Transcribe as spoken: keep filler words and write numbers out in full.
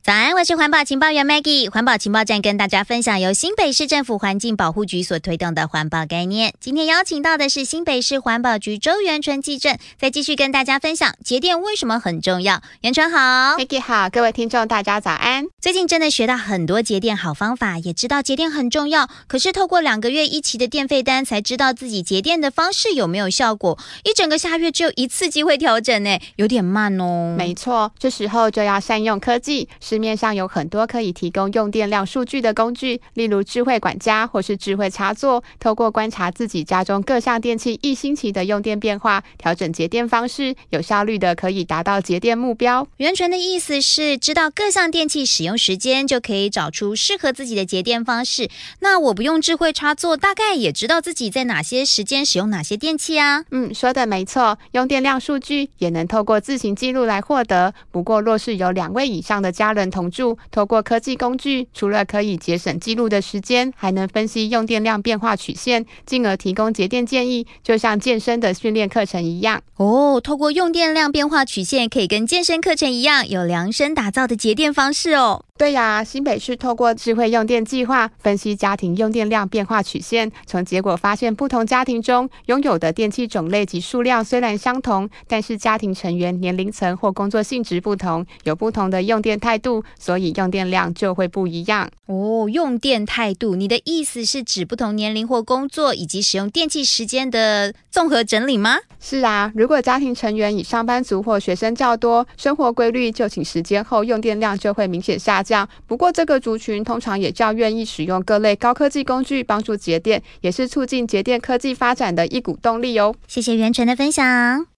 早安，我是环保情报员 Maggie。环保情报站跟大家分享由新北市政府环境保护局所推动的环保概念。今天邀请到的是新北市环保局周元纯技正，再继续跟大家分享节电为什么很重要。元纯好 Maggie 好，各位听众大家早安。 最近真的学到很多节电好方法，也知道节电很重要，可是透过两个月一期的电费单，才知道自己节电的方式有没有效果。一整个下月只有一次机会调整呢，有点慢哦。 没错，这时候就要善用科技。市面上有很多可以提供用电量数据的工具，例如智慧管家或是智慧插座，透过观察自己家中各项电器一星期的用电变化，调整节电方式，有效率的可以达到节电目标。 元纯的意思是知道各项电器使用时间，就可以找出适合自己的节电方式。那我不用智慧插座，大概也知道自己在哪些时间使用哪些电器啊。 嗯，说的没错，用电量数据也能透过自行记录来获得。不过若是有两位以上的家人同住，透过科技工具，除了可以节省记录的时间，还能分析用电量变化曲线，进而提供节电建议，就像健身的训练课程一样。 哦，透过用电量变化曲线，可以跟健身课程一样，有量身打造的节电方式哦。 对呀，新北市透过智慧用电计划，分析家庭用电量变化曲线，从结果发现不同家庭中拥有的电器种类及数量虽然相同，但是家庭成员年龄层或工作性质不同，有不同的用电态度，所以用电量就会不一样。 哦，用电态度，你的意思是指不同年龄或工作以及使用电器时间的综合整理吗？ 是啊，如果家庭成员以上班族或学生较多，生活规律就寝时间后用电量就会明显下降。不过这个族群通常也较愿意使用各类高科技工具帮助节电，也是促进节电科技发展的一股动力哦。 谢谢元纯的分享。